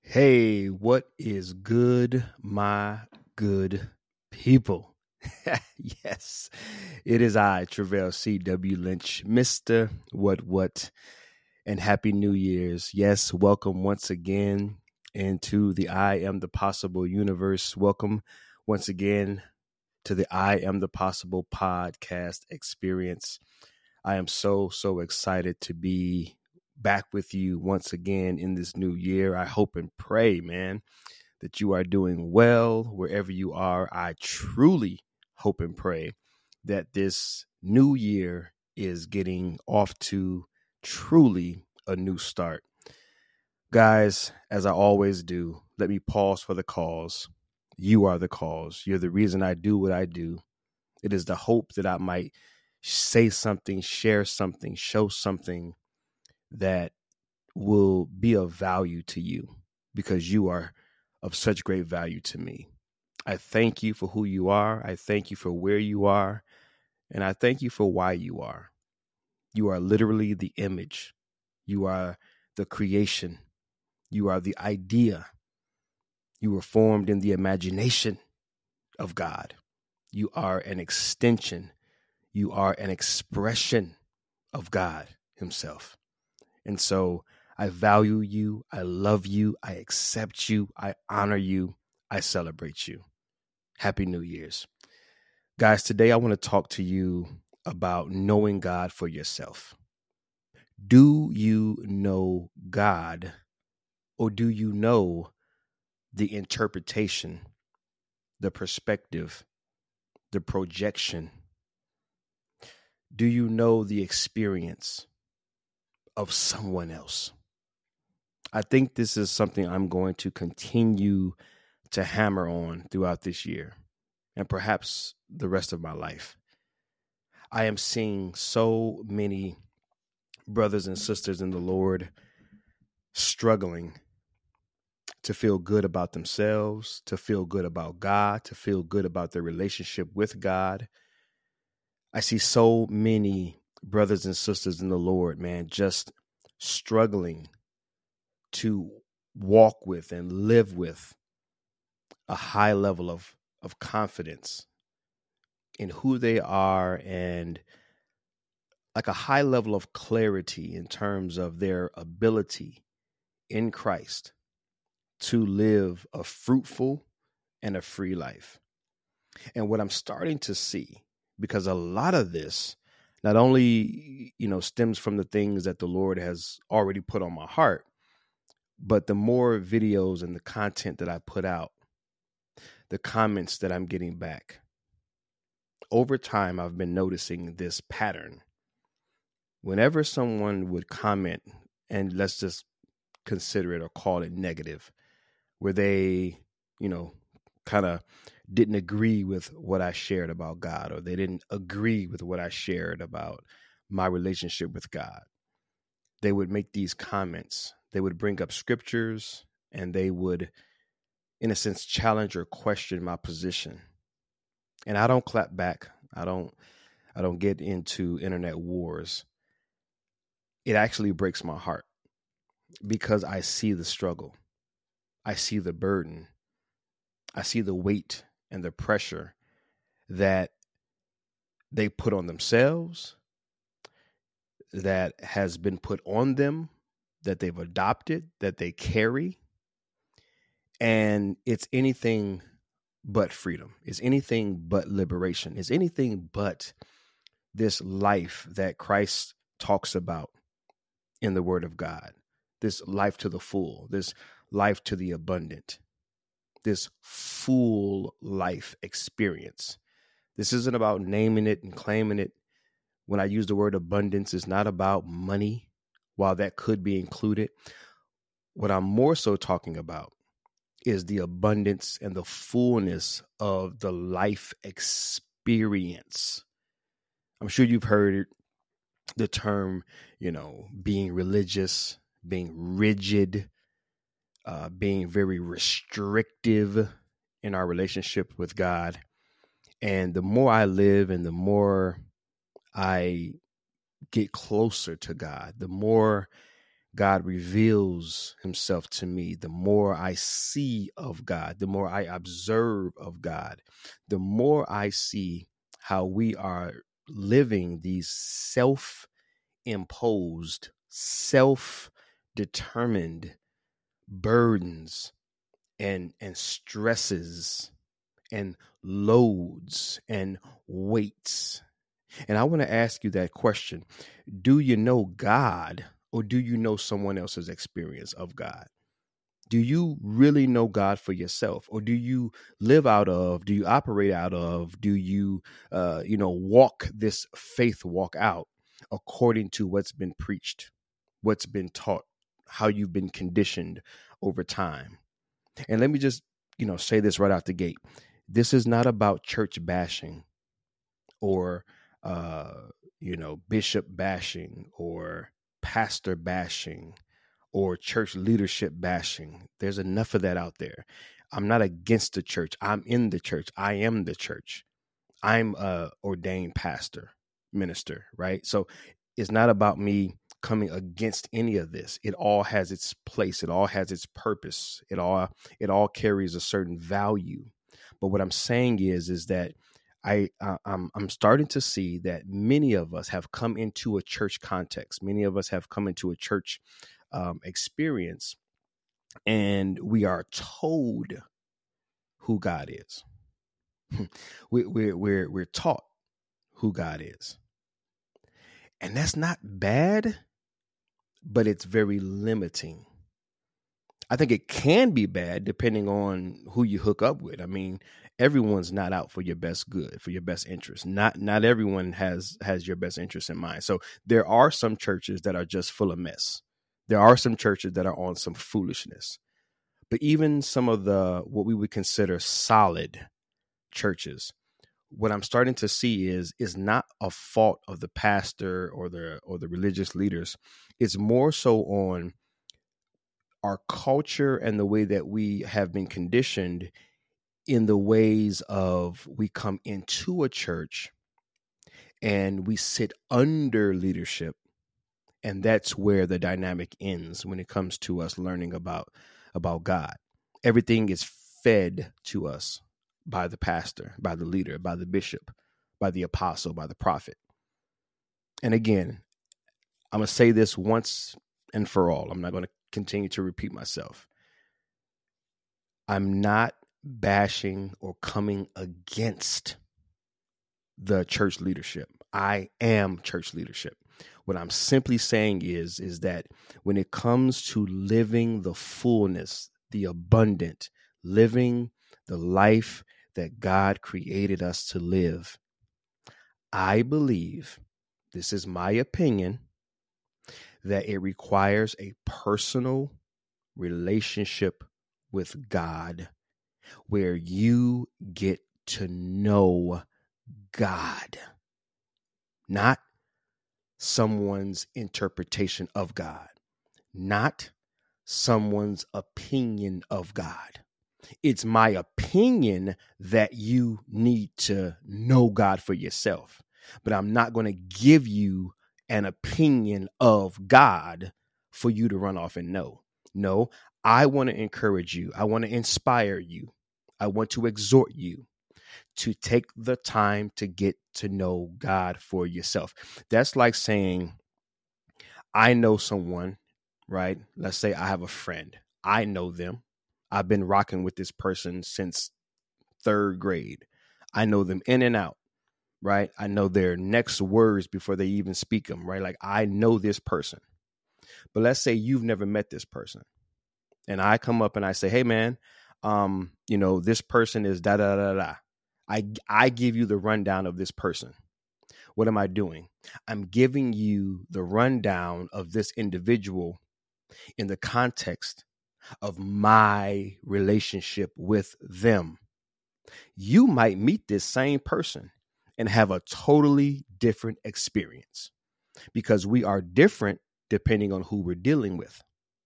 Hey, what is good, my good people? Yes, it is I, Travell C.W. Lynch, Mr. What, and Happy New Year's. Yes, welcome once again into the I Am the Possible universe. Welcome once again to the I Am the Possible podcast experience. I am so excited to be back with you once again in this new year. I hope and pray, man, that you are doing well wherever you are. I truly hope and pray that this new year is getting off to truly a new start. Guys, as I always do, let me pause for the cause. You are the cause. You're the reason I do what I do. It is the hope that I might say something, share something, show something that will be of value to you because you are of such great value to me. I thank you for who you are. I thank you for where you are. And I thank you for why you are. You are literally the image. You are the creation. You are the idea. You were formed in the imagination of God. You are an extension. You are an expression of God himself. And so I value you. I love you. I accept you. I honor you. I celebrate you. Happy New Year's. Guys, today I want to talk to you about knowing God for yourself. Do you know God, or do you know the interpretation, the perspective, the projection? Do you know the experience of someone else? I think this is something I'm going to continue to hammer on throughout this year and perhaps the rest of my life. I am seeing so many brothers and sisters in the Lord struggling to feel good about themselves, to feel good about God, to feel good about their relationship with God. I see so many brothers and sisters in the Lord, man, just struggling to walk with and live with a high level of confidence in who they are and like a high level of clarity in terms of their ability in Christ to live a fruitful and a free life. And what I'm starting to see, because a lot of this not only, stems from the things that the Lord has already put on my heart, but the more videos and the content that I put out, the comments that I'm getting back. Over time, I've been noticing this pattern. Whenever someone would comment, and let's just consider it or call it negative, where they, kind of didn't agree with what I shared about God, or they didn't agree with what I shared about my relationship with God, they would make these comments. They would bring up scriptures and they would, in a sense, challenge or question my position. And I don't clap back. I don't get into internet wars. It actually breaks my heart because I see the struggle. I see the burden. I see the weight and the pressure that they put on themselves, that has been put on them, that they've adopted, that they carry. And it's anything but freedom. It's anything but liberation. It's anything but this life that Christ talks about in the Word of God. This life to the full, this life to the abundant, this full life experience. This isn't about naming it and claiming it. When I use the word abundance, it's not about money, while that could be included. What I'm more so talking about is the abundance and the fullness of the life experience. I'm sure you've heard the term, being religious, being rigid, being very restrictive in our relationship with God. And the more I live and the more I get closer to God, the more God reveals himself to me, the more I see of God, the more I observe of God, the more I see how we are living these self-imposed, self-determined burdens and stresses and loads and weights. And I want to ask you that question. Do you know God, or do you know someone else's experience of God? Do you really know God for yourself, or do you live out of, do you operate out of, do you, walk this faith walk out according to what's been preached, what's been taught, how you've been conditioned over time? And let me just, say this right out the gate. This is not about church bashing or, bishop bashing or pastor bashing or church leadership bashing. There's enough of that out there. I'm not against the church. I'm in the church. I am the church. I'm a ordained pastor, minister, right? So it's not about me coming against any of this. It all has its place. It all has its purpose. It all carries a certain value. But what I'm saying is that I'm starting to see that many of us have come into a church context. Many of us have come into a church experience, and we are told who God is. We're taught who God is, and that's not bad, but it's very limiting. I think it can be bad depending on who you hook up with. I mean, everyone's not out for your best good, for your best interest. Not everyone has your best interest in mind. So there are some churches that are just full of mess. There are some churches that are on some foolishness. But even some of what we would consider solid churches, what I'm starting to see is not a fault of the pastor or the religious leaders. It's more so on our culture and the way that we have been conditioned in the ways of we come into a church and we sit under leadership. And that's where the dynamic ends when it comes to us learning about God. Everything is fed to us by the pastor, by the leader, by the bishop, by the apostle, by the prophet. And again, I'm going to say this once and for all. I'm not going to continue to repeat myself. I'm not bashing or coming against the church leadership. I am church leadership. What I'm simply saying is that when it comes to living the fullness, the abundant, living the life that God created us to live, I believe, this is my opinion, that it requires a personal relationship with God where you get to know God, not someone's interpretation of God, not someone's opinion of God. It's my opinion that you need to know God for yourself, but I'm not going to give you an opinion of God for you to run off and know. No, I want to encourage you. I want to inspire you. I want to exhort you to take the time to get to know God for yourself. That's like saying, I know someone, right? Let's say I have a friend. I know them. I've been rocking with this person since third grade. I know them in and out, right? I know their next words before they even speak them, right? Like, I know this person. But let's say you've never met this person. And I come up and I say, hey, man, this person is da da da da. I give you the rundown of this person. What am I doing? I'm giving you the rundown of this individual in the context of my relationship with them. You might meet this same person and have a totally different experience because we are different depending on who we're dealing with.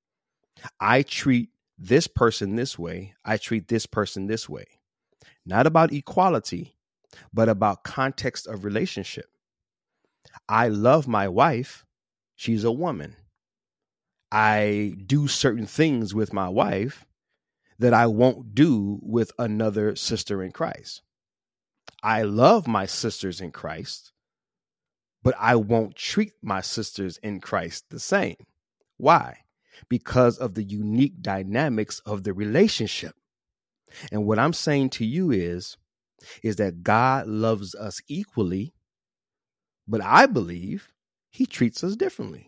I treat this person this way. I treat this person this way. Not about equality, but about context of relationship. I love my wife. She's a woman. I do certain things with my wife that I won't do with another sister in Christ. I love my sisters in Christ, but I won't treat my sisters in Christ the same. Why? Because of the unique dynamics of the relationship. And what I'm saying to you is that God loves us equally, but I believe he treats us differently.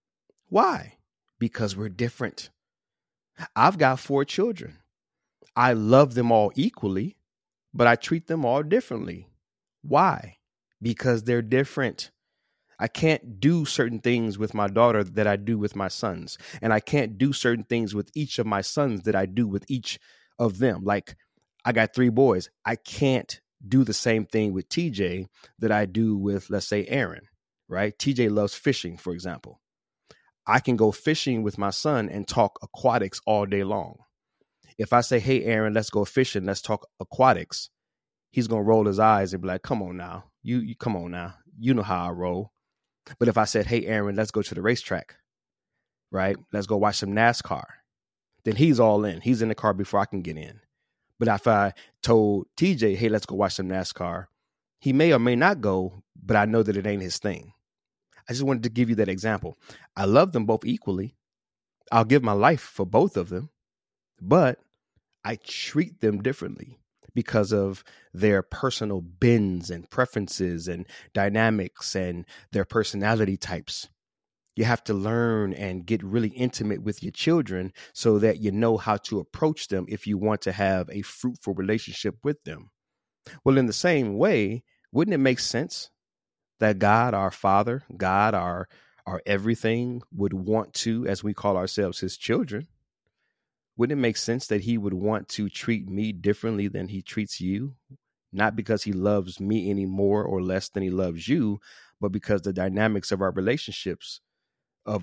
Why? Because we're different. I've got 4 children. I love them all equally, but I treat them all differently. Why? Because they're different. I can't do certain things with my daughter that I do with my sons. And I can't do certain things with each of my sons that I do with each of them. Like, I got 3 boys. I can't do the same thing with TJ that I do with, let's say, Aaron, right? TJ loves fishing, for example. I can go fishing with my son and talk aquatics all day long. If I say, hey, Aaron, let's go fishing, let's talk aquatics, he's going to roll his eyes and be like, come on now. You come on now. You know how I roll. But if I said, hey, Aaron, let's go to the racetrack, right? Let's go watch some NASCAR. Then he's all in. He's in the car before I can get in. But if I told TJ, hey, let's go watch some NASCAR, he may or may not go, but I know that it ain't his thing. I just wanted to give you that example. I love them both equally. I'll give my life for both of them, but I treat them differently because of their personal bends and preferences and dynamics and their personality types. You have to learn and get really intimate with your children so that you know how to approach them if you want to have a fruitful relationship with them. Well, in the same way, wouldn't it make sense that God, our Father, God, our everything, would want to, as we call ourselves his children, wouldn't it make sense that he would want to treat me differently than he treats you? Not because he loves me any more or less than he loves you, but because the dynamics of our relationships of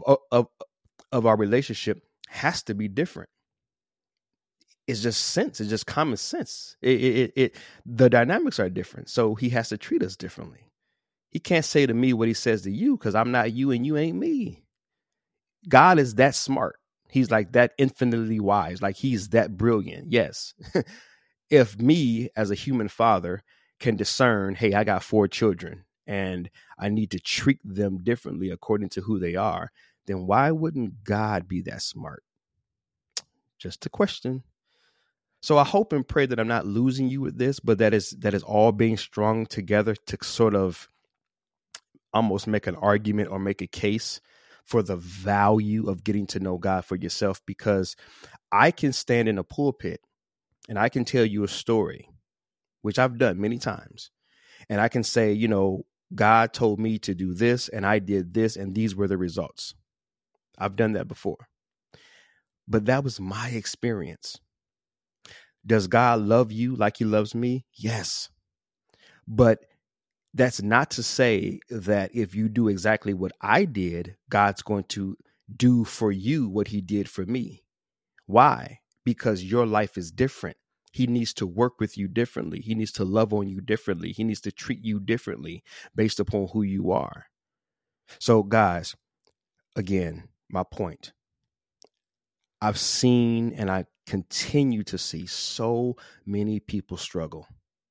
our relationship has to be different. It's just sense. It's just common sense. The dynamics are different. So he has to treat us differently. He can't say to me what he says to you because I'm not you and you ain't me. God is that smart. He's like that infinitely wise. Like he's that brilliant. Yes. If me as a human father can discern, hey, I got 4 children and I need to treat them differently according to who they are, then why wouldn't God be that smart? Just a question. So I hope and pray that I'm not losing you with this, but that is all being strung together to sort of almost make an argument or make a case for the value of getting to know God for yourself, because I can stand in a pulpit and I can tell you a story, which I've done many times. And I can say, you know, God told me to do this and I did this and these were the results. I've done that before. But that was my experience. Does God love you like he loves me? Yes. But that's not to say that if you do exactly what I did, God's going to do for you what he did for me. Why? Because your life is different. He needs to work with you differently. He needs to love on you differently. He needs to treat you differently based upon who you are. So guys, again, my point. I've seen and I continue to see so many people struggle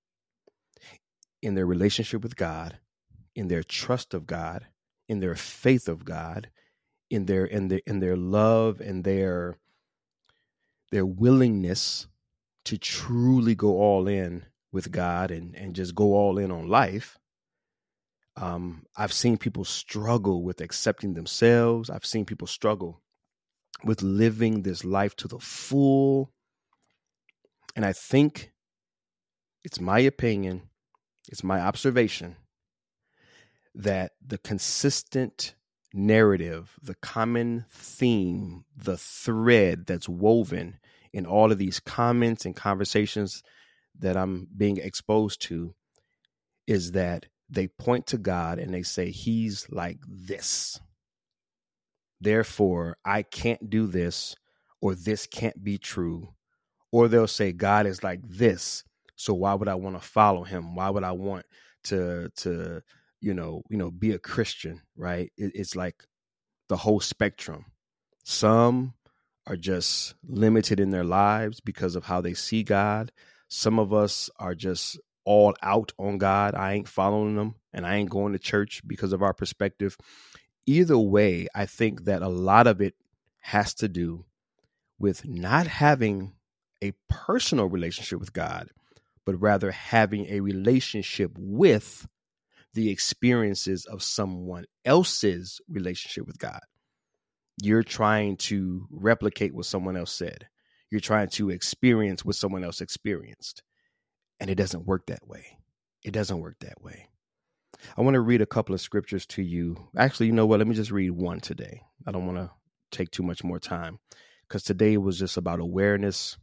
in their relationship with God, in their trust of God, in their faith of God, in their love and their willingness to truly go all in with God and just go all in on life. I've seen people struggle with accepting themselves. I've seen people struggle with living this life to the full. And I think it's my opinion, it's my observation that the consistent narrative, the common theme, the thread that's woven in all of these comments and conversations that I'm being exposed to is that they point to God and they say, he's like this. Therefore, I can't do this, or this can't be true. Or they'll say, God is like this. So why would I want to follow him? Why would I want to be a Christian, right? It's like the whole spectrum. Some are just limited in their lives because of how they see God. Some of us are just all out on God. I ain't following them and I ain't going to church because of our perspective. Either way, I think that a lot of it has to do with not having a personal relationship with God, but rather having a relationship with the experiences of someone else's relationship with God. You're trying to replicate what someone else said. You're trying to experience what someone else experienced. And it doesn't work that way. It doesn't work that way. I want to read a couple of scriptures to you. Actually, you know what? Let me just read one today. I don't want to take too much more time because today was just about awareness.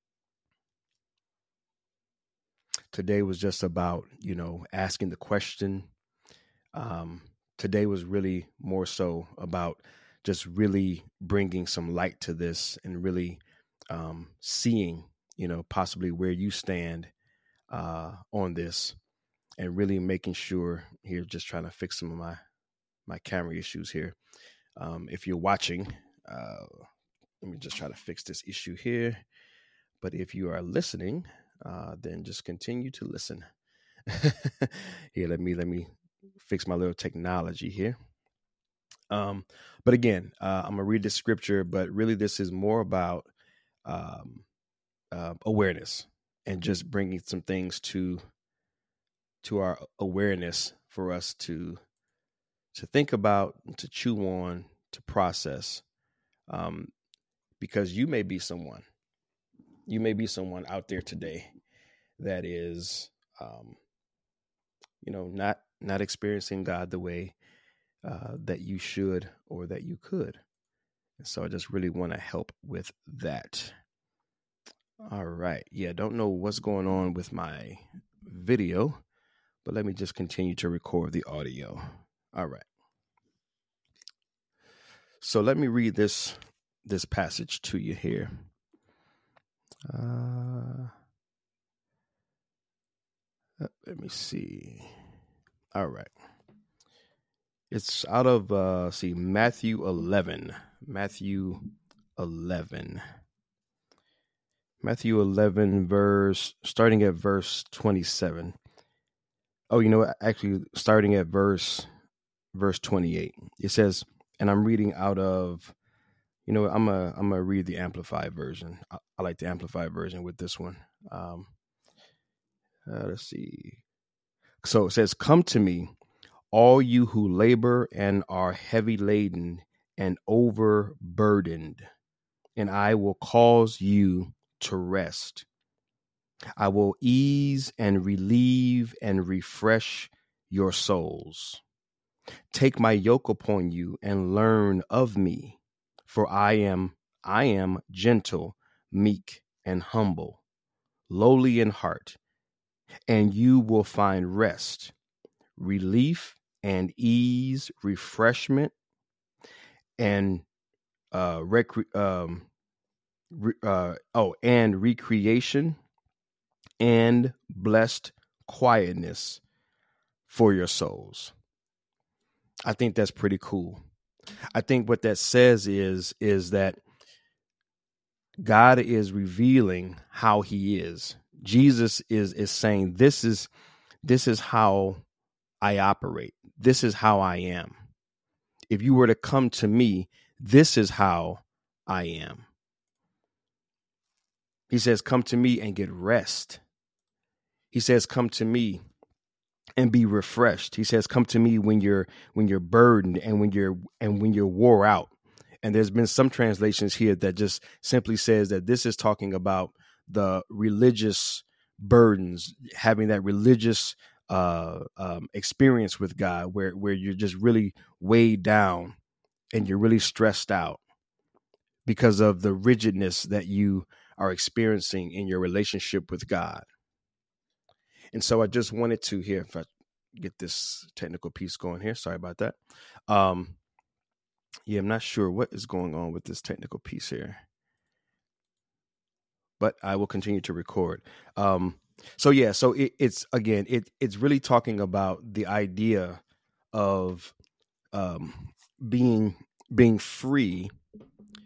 Today was just about, asking the question. Today was really more so about just really bringing some light to this and really seeing, possibly where you stand on this and really making sure here, just trying to fix some of my camera issues here. If you're watching, let me just try to fix this issue here. But if you are listening, then just continue to listen. Here, let me fix my little technology here. But again, I'm gonna read the scripture, but really this is more about awareness and just bringing some things to our awareness for us to think about, to chew on, to process, because you may be someone out there today that is, not experiencing God the way that you should or that you could. And so I just really want to help with that. All right. Yeah, don't know what's going on with my video, but let me just continue to record the audio. All right. So let me read this passage to you here. Let me see. All right. It's out of Matthew 11. Matthew 11, starting at verse 27. Oh, actually starting at verse 28. It says, and I'm reading out of, I'm gonna read the Amplified version. I like the Amplified version with this one. Let's see. So it says, "Come to me, all you who labor and are heavy laden and overburdened, and I will cause you to rest. I will ease and relieve and refresh your souls. Take my yoke upon you and learn of me, for I am gentle, meek, and humble, lowly in heart, and you will find rest, relief, and ease, refreshment, and and recreation, and blessed quietness for your souls." I think that's pretty cool. I think what that says is that God is revealing how he is. Jesus is saying, this is how I operate. This is how I am. If you were to come to me, this is how I am. He says, come to me and get rest. He says, come to me and be refreshed. He says, come to me when you're burdened and when you're wore out. And there's been some translations here that just simply says that this is talking about the religious burdens, having that religious experience with God where you're just really weighed down and you're really stressed out because of the rigidness that you are experiencing in your relationship with God. And so I just wanted to, here, if I get this technical piece going here, sorry about that. Yeah, I'm not sure what is going on with this technical piece here, but I will continue to record. So it's really talking about the idea of being free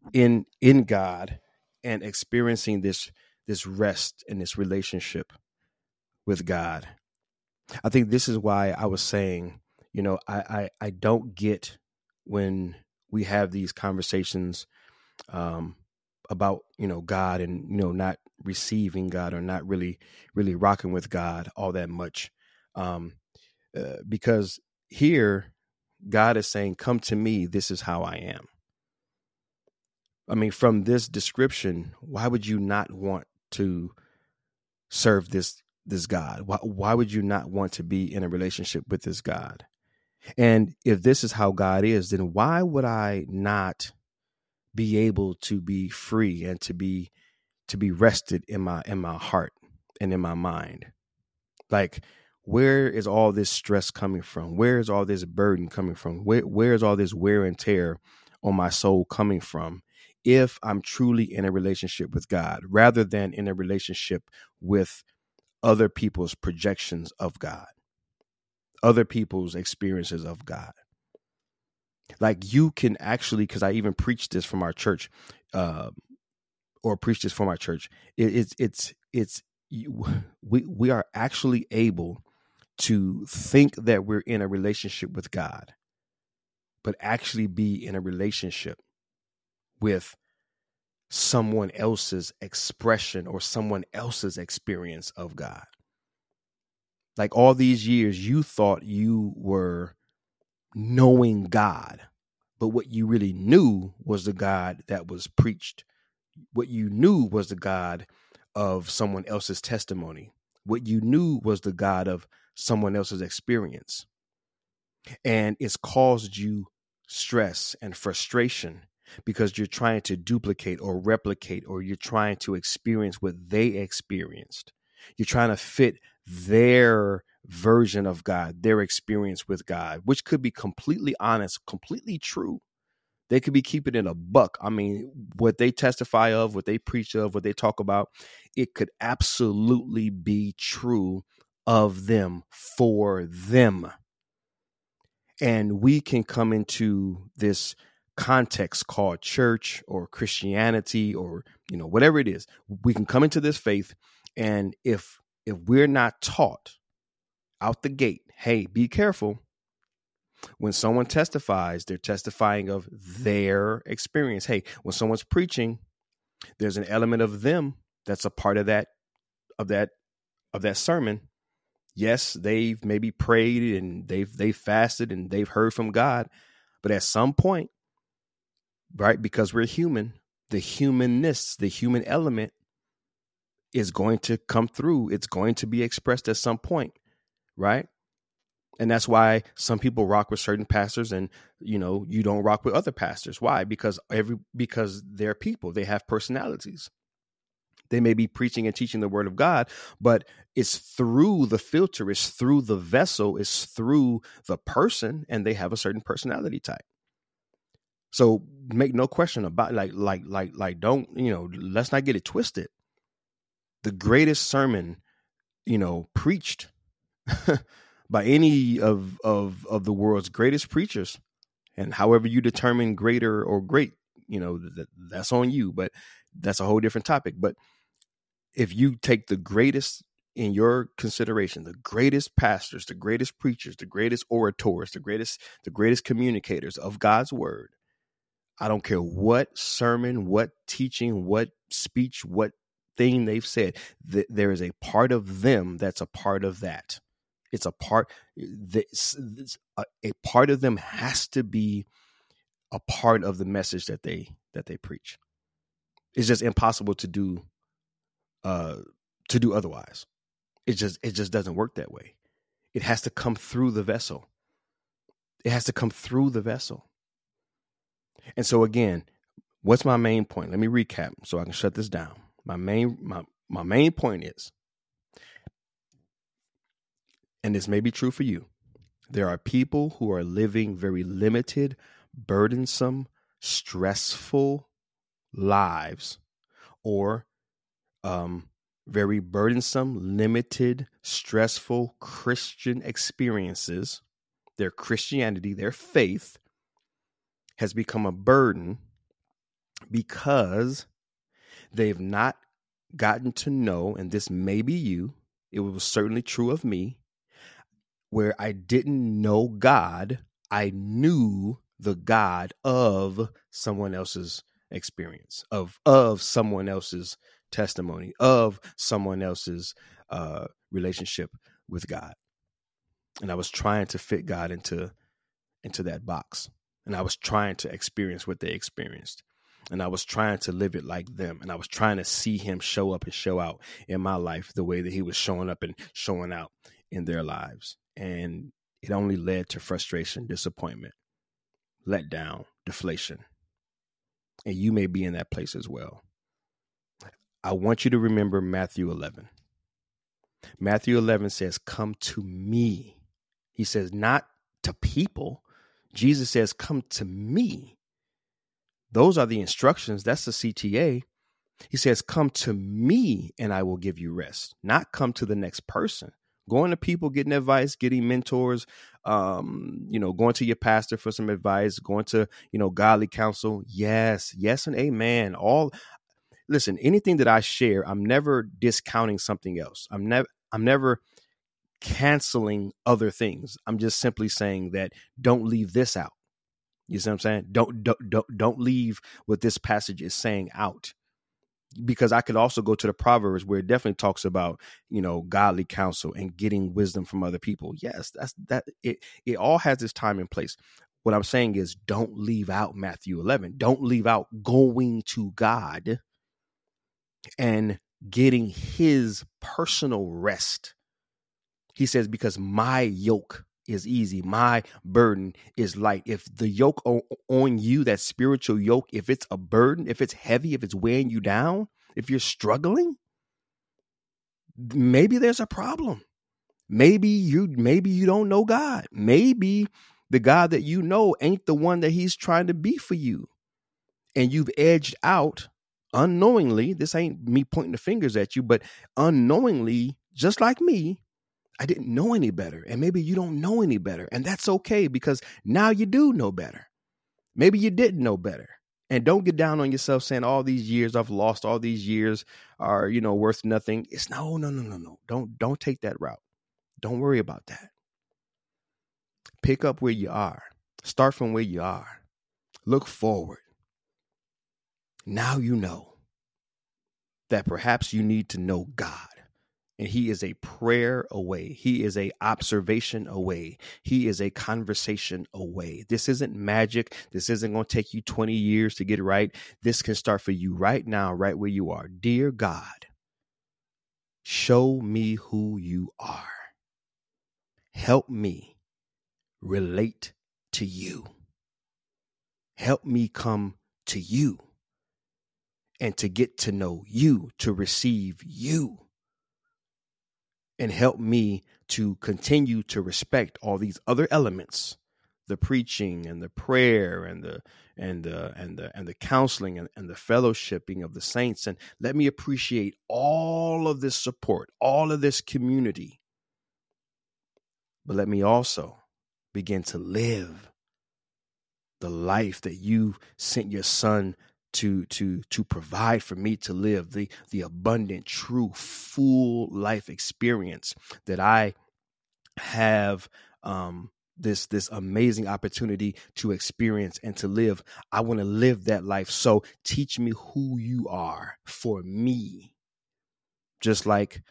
in God and experiencing this rest and this relationship with God. I think this is why I was saying, I don't get when we have these conversations about, God and, not receiving God or not really rocking with God all that much. Because here God is saying, come to me. This is how I am. I mean, from this description, why would you not want to serve this God? Why would you not want to be in a relationship with this God? And if this is how God is, then why would I not be able to be free and to be rested in my heart and in my mind? Like, where is all this stress coming from? Where is all this burden coming from? Where is all this wear and tear on my soul coming from? If I'm truly in a relationship with God, rather than in a relationship with other people's projections of God, other people's experiences of God. Like, you can actually, because I even preached this from our church, or preached this from our church. We are actually able to think that we're in a relationship with God, but actually be in a relationship with someone else's expression or someone else's experience of God. Like, all these years, you thought you were knowing God, but what you really knew was the God that was preached. What you knew was the God of someone else's testimony. What you knew was the God of someone else's experience. And it's caused you stress and frustration because you're trying to duplicate or replicate, or you're trying to experience what they experienced. You're trying to fit their version of God, their experience with God, which could be completely honest, completely true. They could be keeping it a buck. I mean, what they testify of, what they preach of, what they talk about, it could absolutely be true of them, for them. And we can come into this context called church or Christianity or, whatever it is. We can come into this faith. And if we're not taught out the gate, hey, be careful. When someone testifies, they're testifying of their experience. Hey, when someone's preaching, there's an element of them that's a part of that sermon. Yes, they've maybe prayed and they've fasted and they've heard from God, but at some point, right, because we're human, the humanness, the human element is going to come through. It's going to be expressed at some point, right? And that's why some people rock with certain pastors and, you don't rock with other pastors. Why? Because they're people. They have personalities. They may be preaching and teaching the word of God, but it's through the filter, it's through the vessel, it's through the person, and they have a certain personality type. So make no question about don't, let's not get it twisted. The greatest sermon, preached by any of the world's greatest preachers, and however you determine greater or great, that's on you, but that's a whole different topic. But if you take the greatest in your consideration, the greatest pastors, the greatest preachers, the greatest orators, the greatest communicators of God's word, I don't care what sermon, what teaching, what speech, what thing they've said, there is a part of them that's a part of that. It's a part. A part of them has to be a part of the message that they preach. It's just impossible to do otherwise. It just doesn't work that way. It has to come through the vessel. It has to come through the vessel. And so again, what's my main point? Let me recap so I can shut this down. My main point is, and this may be true for you, there are people who are living very limited, burdensome, stressful lives, or very burdensome, limited, stressful Christian experiences. Their Christianity, their faith has become a burden because they've not gotten to know, and this may be you, it was certainly true of me, where I didn't know God, I knew the God of someone else's experience, of someone else's testimony, of someone else's relationship with God. And I was trying to fit God into that box. And I was trying to experience what they experienced. And I was trying to live it like them. And I was trying to see him show up and show out in my life the way that he was showing up and showing out in their lives. And it only led to frustration, disappointment, letdown, deflation. And you may be in that place as well. I want you to remember Matthew 11. Matthew 11 says, come to me. He says, not to people. Jesus says, come to me. Those are the instructions. That's the CTA. He says, come to me and I will give you rest. Not come to the next person. Going to people, getting advice, getting mentors, going to your pastor for some advice, going to, godly counsel. Yes, and amen. Listen, anything that I share, I'm never discounting something else. I'm never canceling other things. I'm just simply saying that don't leave this out. You see what I'm saying? Don't leave what this passage is saying out. Because I could also go to the Proverbs where it definitely talks about, godly counsel and getting wisdom from other people. Yes, it all has its time and place. What I'm saying is don't leave out Matthew 11. Don't leave out going to God and getting his personal rest. He says, because my yoke is easy, my burden is light. If the yoke on you, that spiritual yoke, if it's a burden, if it's heavy, if it's weighing you down, if you're struggling, maybe there's a problem. Maybe you don't know God. Maybe the God that you know ain't the one that he's trying to be for you. And you've edged out unknowingly. This ain't me pointing the fingers at you, but unknowingly, just like me, I didn't know any better. And maybe you don't know any better. And that's okay, because now you do know better. Maybe you didn't know better. And don't get down on yourself saying all these years I've lost, all these years are, worth nothing. It's no. Don't take that route. Don't worry about that. Pick up where you are. Start from where you are. Look forward. Now you know that perhaps you need to know God. And he is a prayer away. He is a observation away. He is a conversation away. This isn't magic. This isn't going to take you 20 years to get it right. This can start for you right now, right where you are. Dear God, show me who you are. Help me relate to you. Help me come to you and to get to know you, to receive you. And help me to continue to respect all these other elements, the preaching and the prayer and the counseling and the fellowshipping of the saints. And let me appreciate all of this support, all of this community. But let me also begin to live the life that you sent your son to provide for me to live, the abundant, true, full life experience that I have this amazing opportunity to experience and to live. I want to live that life. So teach me who you are for me, just like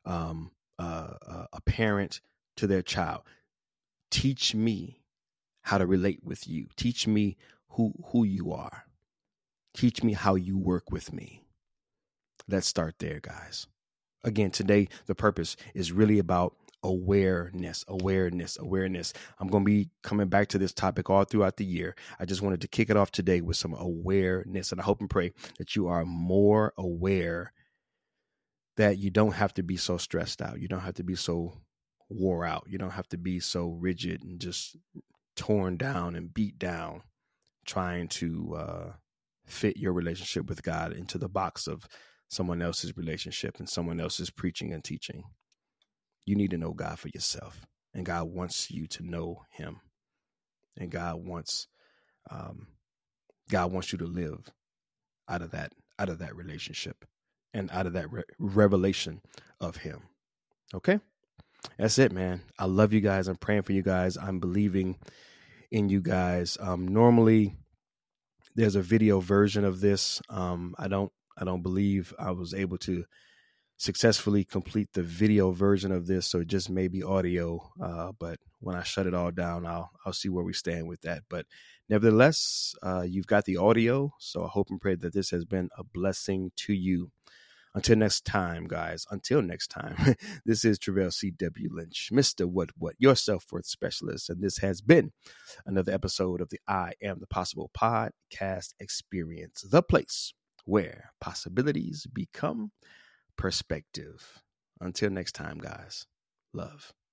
a parent to their child. Teach me how to relate with you. Teach me who you are. Teach me how you work with me. Let's start there, guys. Again, today, the purpose is really about awareness. I'm going to be coming back to this topic all throughout the year. I just wanted to kick it off today with some awareness. And I hope and pray that you are more aware that you don't have to be so stressed out. You don't have to be so wore out. You don't have to be so rigid and just torn down and beat down, trying to fit your relationship with God into the box of someone else's relationship and someone else's preaching and teaching. You need to know God for yourself, and God wants you to know him, and God wants you to live out of that relationship and out of that revelation of him. Okay? That's it, man. I love you guys. I'm praying for you guys. I'm believing in you guys. Normally there's a video version of this. I don't believe I was able to successfully complete the video version of this, so it just may be audio. But when I shut it all down, I'll see where we stand with that. But nevertheless, you've got the audio, so I hope and pray that this has been a blessing to you. Until next time, guys. Until next time, this is Travell C.W. Lynch, Mr. What, your self-worth specialist, and this has been another episode of the I Am the Possible podcast experience, the place where possibilities become perspective. Until next time, guys. Love.